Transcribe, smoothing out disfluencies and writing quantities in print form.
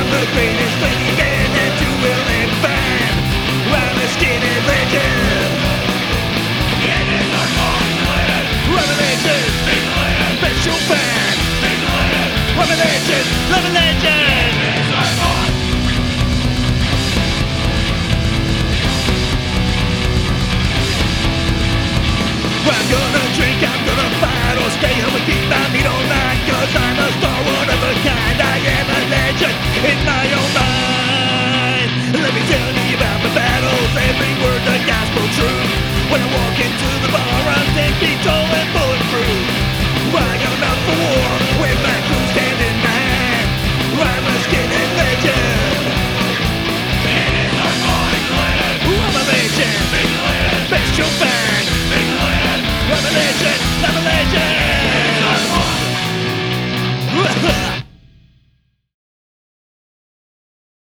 I'm the greatest thing you can and you will ever find. I'm a skinny legend. It is our moment. I'm a legend. Special fan. I'm a legend. I'm a legend. It is our moment. I'm gonna drink, I'm gonna fight, or stay home and keep my meat all night. Cause I'm a star, one of a kind. I am a legend in my own mind. Let me tell you about my battles, every word the gospel truth. When I walk into the bar, I'm 10 feet tall.